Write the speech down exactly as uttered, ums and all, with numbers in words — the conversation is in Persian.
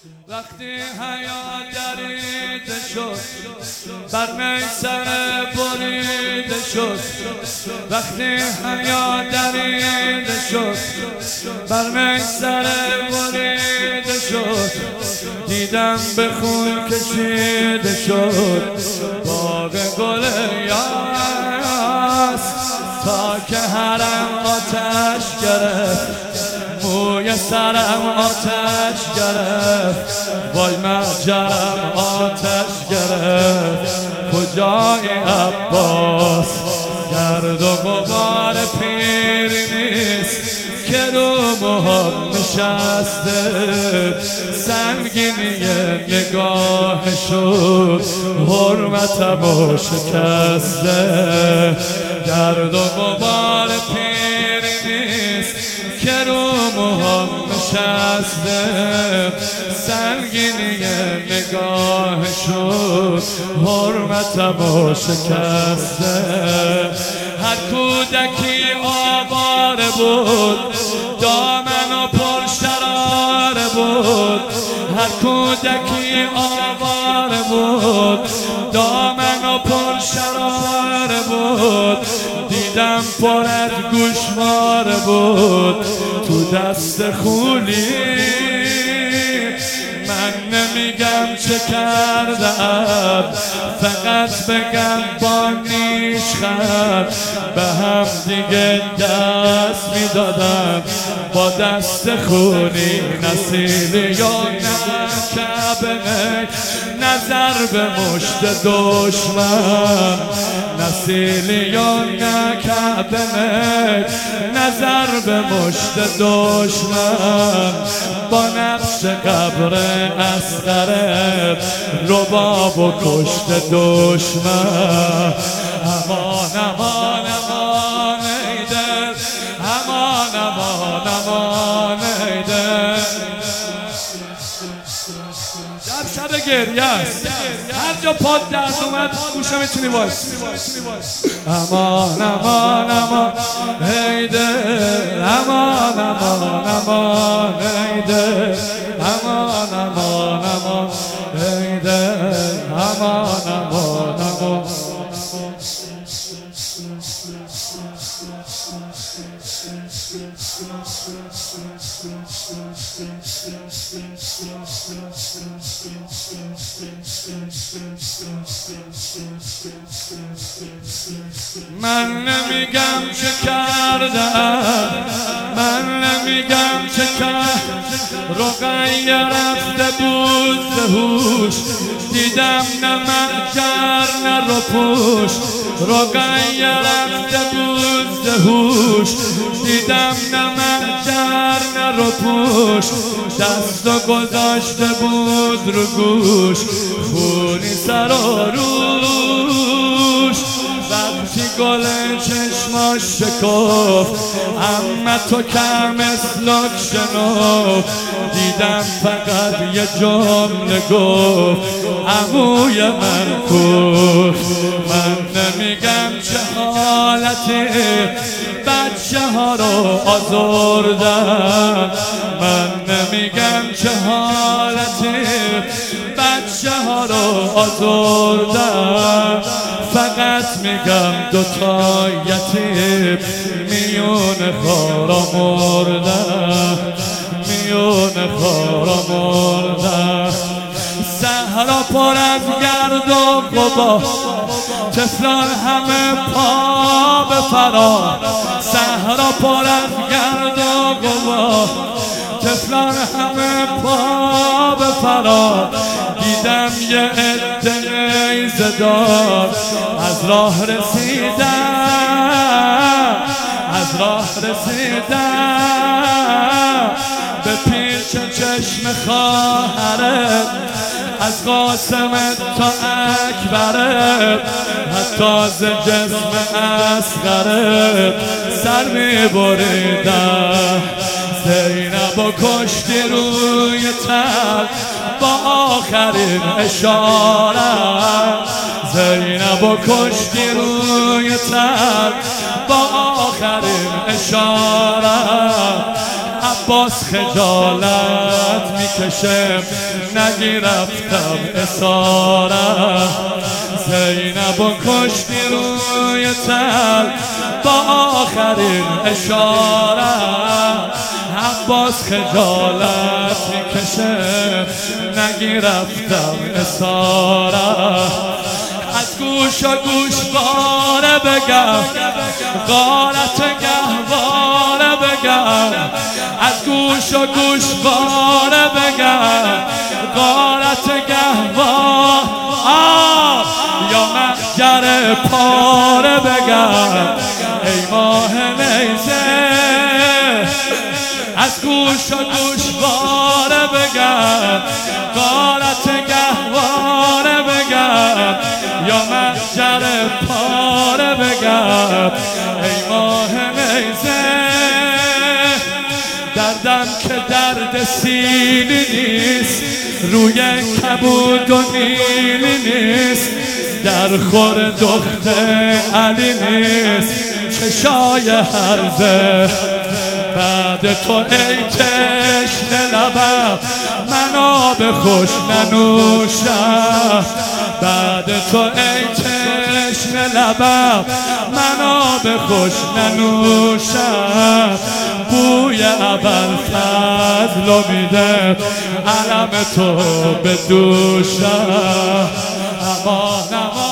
وقتی حیات دریده شد بر میسر بریده شد، وقتی حیات دریده شد بر میسر بریده شد، دیدم به خون کشیده شد باغ گل یاس، تا که حرم آتش گرفت موی سرم آتش گرفت، وای مهجرم آتش گرفت، کجای عباس؟ گرد و غبار پیری نیست که رو موهام نشسته، سنگینی نگاه شد حرمتمو شکسته، گرد و غبار پیری نیست که رو موهام نشسته، سنگینی نگاه شد حرمتمو شکسته. هر کودکی آواره بود دامن و پرشراره بود، هر کودکی آواره بود دامن و پرشراره بود، دیدم پر از گوشواره بود تو دست خولی. من نمیگم چه کردم، فقط بگم با نیشخند به هم دیگه دست میدادم با دست خونی، نسیلی یا نکبه نظر به مشت دشمن، نسیلی یا نکبه نظر به مشت دشمن، با نقش قبر اصغر رباب و کشت دشمن. امان امان امان ای دل، امان امان امان ای دل. شب شب گریه است، هر جا پاد درد اومد گوشه میتونی وایس. امان امان امان ای دل، امان امان امان ای دل، امان امان امان ای دل، امان امان امان. من نمیگم چه کردم، من نمیگم چه کرد، رقیه رفته بود به هوش، دیدم نه مهجر نه روپوش، رقیه رفته بود به هوش، دیدم نه مهجر نه روپوش، دستو گذاشته بود رو گوش، خونی سر و روش. وقتی گل چشماش شکفت اما تو کم اسلاک شنفت، دیدم فقط یه جمله گفت عموی من کفت. من نمیگم چه حالتی بچه ها رو آزردن، من نمیگم چه حالتی بچه ها رو آزردن، فقط میگم دوتا یتیم میون خارا مردن، میون خارا مردن. صحرا پر از گرد و غبار، طفلان همه پا به فرار، صحرا پر از گرد و غبار، طفلان همه پا به فرار، دیدم یه عده نیزه‌دار از راه رسیدن، از راه رسیدن به پیش چشم خواهرت، از قاسمت تا اکبرت، حتی ز جسم اصغرت سر میبریدن. زینب و کشتی روی تل با آخرین اشاره، زینب و کشتی روی تل با آخرین اشاره، عباس خجالت میکشه نگی رفتم اسارت زینب و کشتی روی تل با آخرین اشاره عباس خجالت میکشه نگی رفتم اسارت از گوش و گوشواره بگم غارت گهواره بگم از گوش و گوشواره بگم غارت گهواره یا مخجر پاره بگم ای ماه نیزه از گوش و گوشواره بگم غارت گهواره بگم یا مخجر پاره بگم ای ماه نیزه دردم که درد سیلی نیست روی کبود و نیلی نیست در خور دختر علی نیست چشای هرزه بعد تو ای تشنه لبم من آب خوش ننوشم بعد تو ای تشنه لبم من آب خوش ننوشم بوی ابوالفضل میده علم تو به دوشم امان امان